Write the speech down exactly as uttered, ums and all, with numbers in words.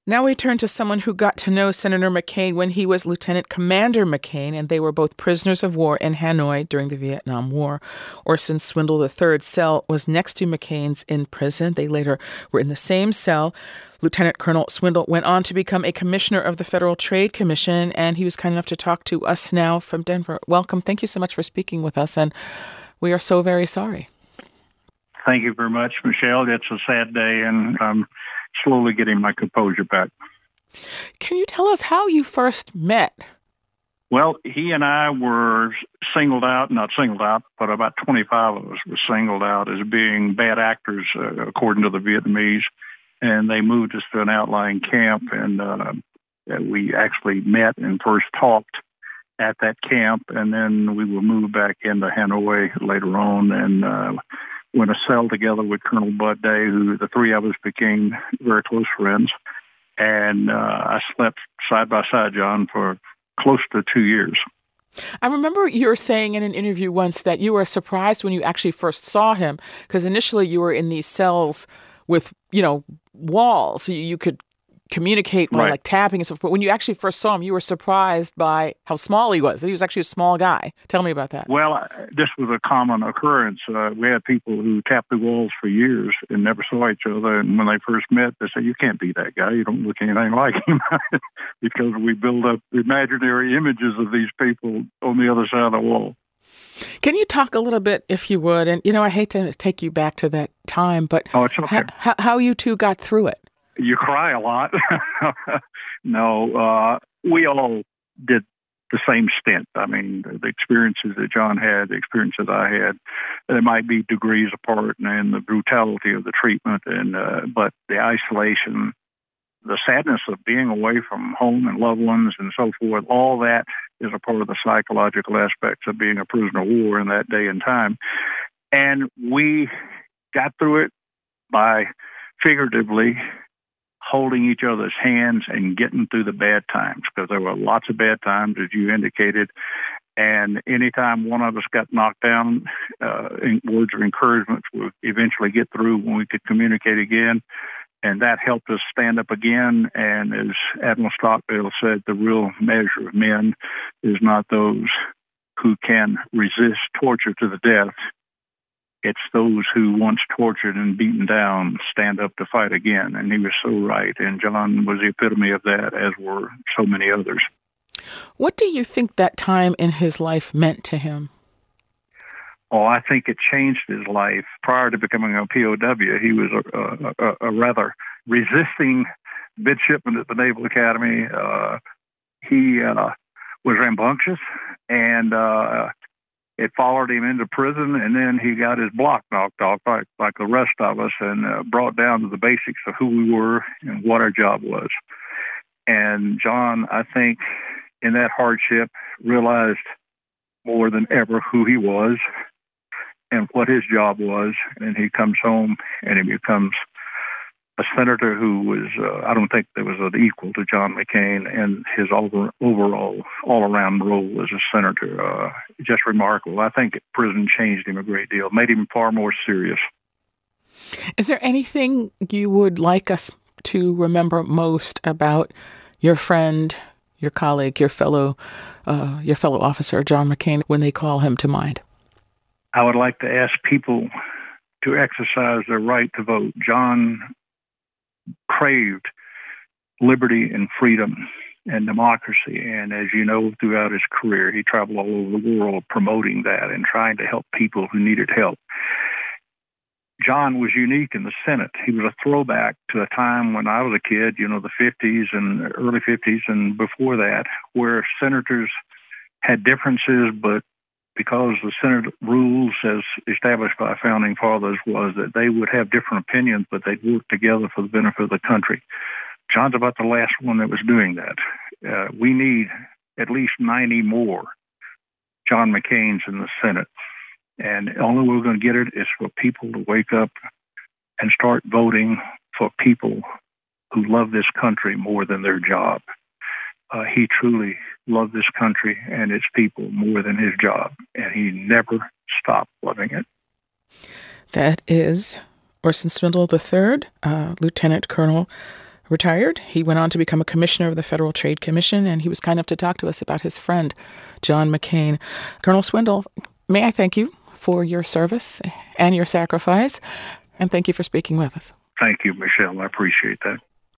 Now we turn to someone who got to know Senator McCain when he was Lieutenant Commander McCain, and they were both prisoners of war in Hanoi during the Vietnam War. Orson Swindle the third's cell was next to McCain's in prison. They later were in the same cell. Lieutenant Colonel Swindle went on to become a commissioner of the Federal Trade Commission, and he was kind enough to talk to us now from Denver. Welcome. Thank you so much for speaking with us, and we are so very sorry. Thank you very much, Michelle. It's a sad day, and I'm slowly getting my composure back. Can you tell us how you first met? Well, he and I were singled out, not singled out, but about twenty-five of us were singled out as being bad actors, uh, according to the Vietnamese, and they moved us to an outlying camp, and uh, we actually met and first talked at that camp, and then we were moved back into Hanoi later on, and uh, went a cell together with Colonel Bud Day, who the three of us became very close friends. And uh, I slept side by side, John, for close to two years. I remember you were saying in an interview once that you were surprised when you actually first saw him, because initially you were in these cells with, you know, walls. You, you could communicate by right. like tapping and stuff. But when you actually first saw him, you were surprised by how small he was. He was actually a small guy. Tell me about that. Well, this was a common occurrence. Uh, we had people who tapped the walls for years and never saw each other. And when they first met, they said, "You can't be that guy. You don't look anything like him." Because we build up imaginary images of these people on the other side of the wall. Can you talk a little bit, if you would? And, you know, I hate to take you back to that time, but oh, it's okay. how, how you two got through it. You cry a lot. No, uh, we all did the same stint. I mean, the, the experiences that John had, the experiences I had, they might be degrees apart, and the brutality of the treatment, and uh, but the isolation, the sadness of being away from home and loved ones and so forth, all that is a part of the psychological aspects of being a prisoner of war in that day and time. And we got through it by figuratively holding each other's hands and getting through the bad times, because there were lots of bad times, as you indicated. And anytime one of us got knocked down, uh, in words of encouragement would eventually get through when we could communicate again. And that helped us stand up again. And as Admiral Stockdale said, the real measure of men is not those who can resist torture to the death. It's those who, once tortured and beaten down, stand up to fight again. And he was so right. And John was the epitome of that, as were so many others. What do you think that time in his life meant to him? Oh, I think it changed his life. Prior to becoming a P O W, he was a, a, a rather resisting midshipman at the Naval Academy. Uh, he uh, was rambunctious, and uh, it followed him into prison, and then he got his block knocked off like, like the rest of us, and uh, brought down to the basics of who we were and what our job was. And John, I think, in that hardship, realized more than ever who he was and what his job was. And he comes home and he becomes a senator who was, uh, I don't think there was an equal to John McCain and his over, overall, all-around role as a senator. Uh, just remarkable. I think prison changed him a great deal, made him far more serious. Is there anything you would like us to remember most about your friend, your colleague, your fellow, uh, your fellow officer, John McCain, when they call him to mind? I would like to ask people to exercise their right to vote. John craved liberty and freedom and democracy. And as you know, throughout his career, he traveled all over the world promoting that and trying to help people who needed help. John was unique in the Senate. He was a throwback to a time when I was a kid, you know, the fifties and early fifties and before that, where senators had differences, but because the Senate rules as established by founding fathers was that they would have different opinions, but they'd work together for the benefit of the country. John's about the last one that was doing that. Uh, we need at least ninety more John McCains in the Senate. And the only way we're going to get it is for people to wake up and start voting for people who love this country more than their job. Uh, he truly loved this country and its people more than his job, and he never stopped loving it. That is Orson Swindle the third, uh, Lieutenant Colonel, retired. He went on to become a commissioner of the Federal Trade Commission, and he was kind enough to talk to us about his friend, John McCain. Colonel Swindle, may I thank you for your service and your sacrifice, and thank you for speaking with us. Thank you, Michelle. I appreciate that.